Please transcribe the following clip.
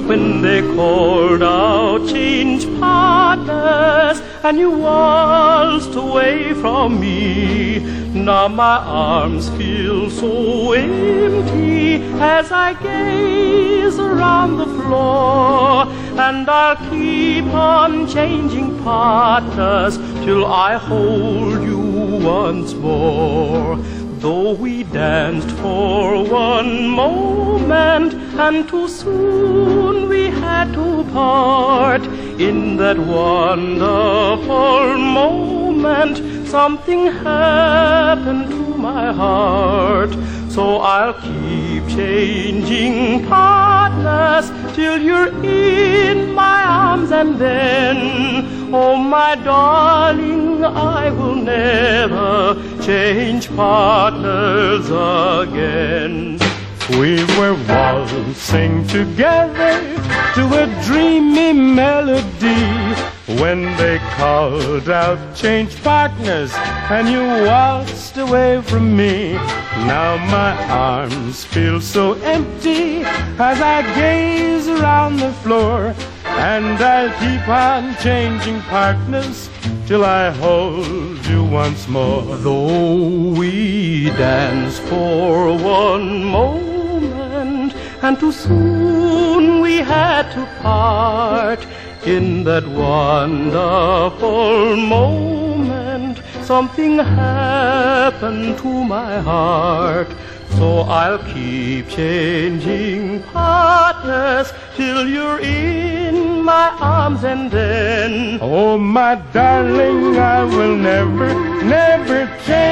when they called out, change partners, and you waltzed away from me. Now my arms feel so empty as I gaze around the floor, and I'll keep on changing partners till I hold you once more. Though we danced for one moment, and too soon we had to part, in that wonderful moment something happened to my heart. So I'll keep changing partners till you're in my arms, and then, oh my darling, I will never change partners again. We were waltzing together to a dreamy melody when they called out, change partners, and you waltzed away from me. Now my arms feel so empty as I gaze around the floor, and I'll keep on changing partners till I hold you once more. Though we danced for one moment, and too soon we had to part, in that wonderful moment something happened to my heart. So I'll keep changing partners till you're in my arms, and then, oh my darling, I will never, never change